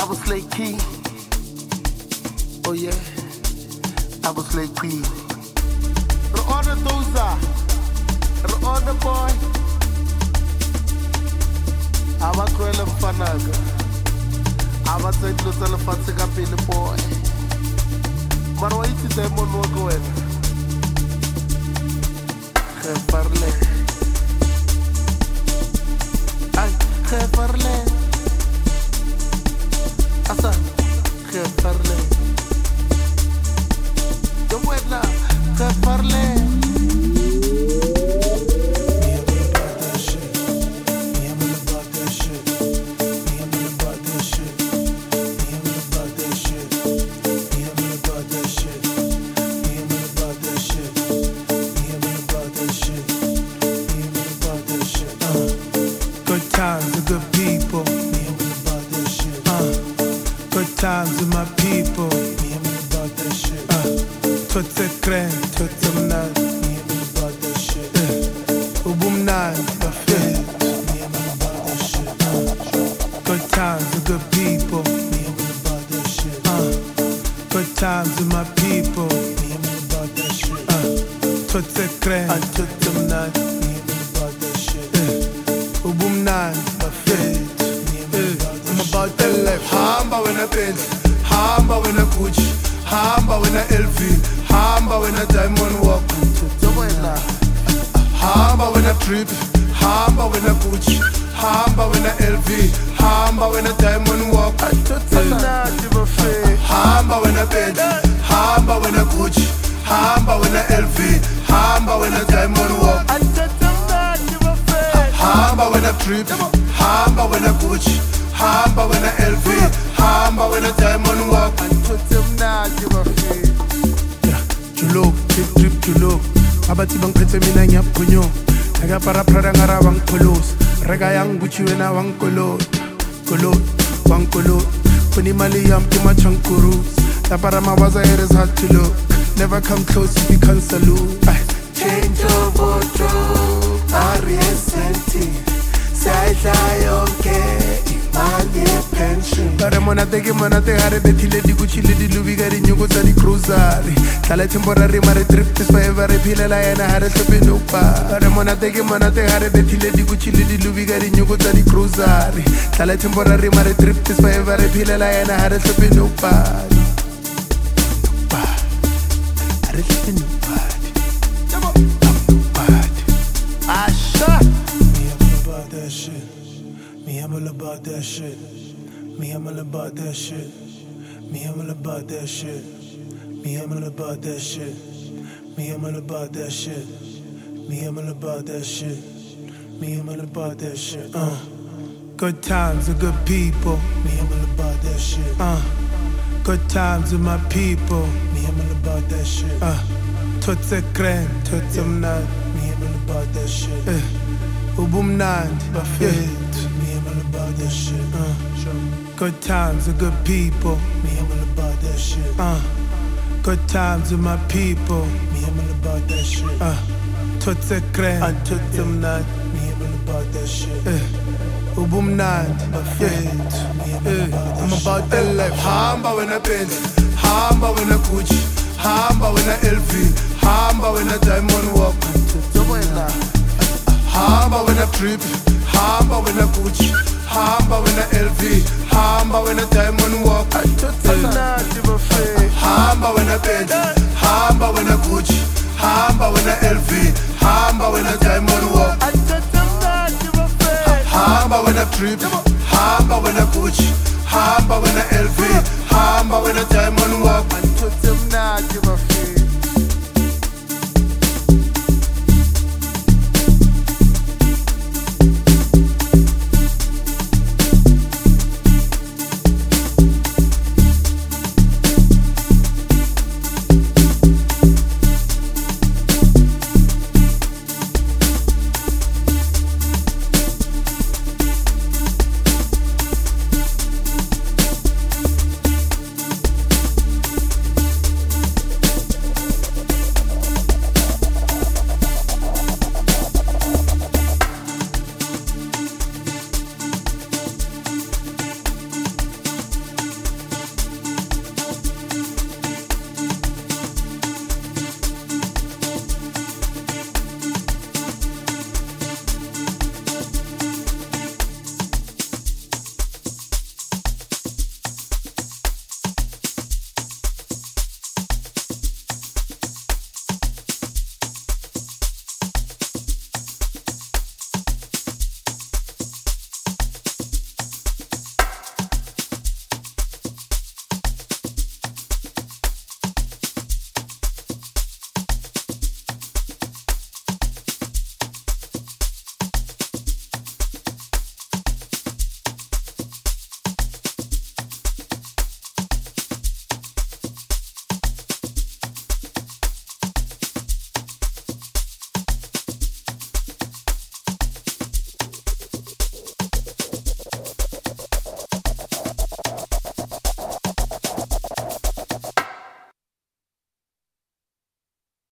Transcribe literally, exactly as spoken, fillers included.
I was Slay Key. Oh yeah, I was Slay Key. Roona Doza, Roona boy. Abakwela mfanaga, abatsetlo lefatshe ka pele boy. Mara wa itse diamond wa go wena. Ge parle. Ay, ge parle. Asa, ge parle. Yo buena, ge parle. Times with good people, me I'm about that shit. Uh, good times with my people, me I'm about that shit. Uh, tot sekren, tot semnan, me I'm about that shit. Ubumnan, buffet, me I'm about that shit. Uh, good times with good people, me I'm about that shit. Uh, good times with my people, me I'm about that shit. Uh, tot sekren, tot semnan, me I'm about that shit. Ubumnan, buffet, I'm about that life. Hamba when I bend, hamba when I Gucci, hamba when I L V, hamba when I diamond walk. Hamba when I trip, hamba when I Gucci, hamba when I L V, hamba when I diamond walk. Hamba when I bend, hamba when I Gucci, hamba when I L V, hamba when I diamond walk. Hamba when I trip, hamba when I Gucci, hamba when I L V, hamba when I diamond walk. Julo, trip trip julo, abati bang pete mina nyap kunyo, naga para prada ngara wang kolos, rega yang Gucci wena wang kolot, kolot, wang kolot, kuni mali yam kima chankuru, la para mawaza it is hard to look, never come close if you can't salute. Change your wardrobe, Ariesenti, Saita yonke, imali pension. Pare mona teke mona te hare betile di Gucci le di Louis gari nyugo sa di cruzari. Tala temporary mare trip this forever pile la ena hare sepe nupa. Pare mona teke mona te hare betile di Gucci le di Louis gari nyugo sa di cruzari. Tala temporary mare trip this forever pile la ena hare sepe nupa. Nupa, hare sepe nupa. Me, I'm all about that shit. Me, I'm all about that shit. Me, I'm all about that shit. Me, I'm all about that shit. Me, I'm all about that shit. Me, I'm all about that shit. Me, I'm all about that shit. Uh, good times with good people. Me, I'm all about that shit. Uh, good times with my people. Me, I'm all about that shit. Uh, tot sekren, tot semnan. Me, I'm all about that shit. Uh, Ubumnan, buffet. About that shit, uh. Good times with good people. Me, I'm all about that shit. Uh. Good times with my people. Me, I'm all about that shit. Uh. Tot sekren, and tot semnan. Me, I'm all about that shit. Ubumnan, buffet. I'm about that life. Hamba when I bend, hamba when I Gucci, hamba when I L V, hamba when I diamond walk. Hamba when I trip, hamba when I Gucci, hamba when I L V, hamba when I diamond walk. Hamba when I bend, hamba when I Gucci, hamba when I L V, hamba when I diamond walk. Hamba when I trip, hamba when I Gucci, hamba when I L V, hamba when I diamond walk.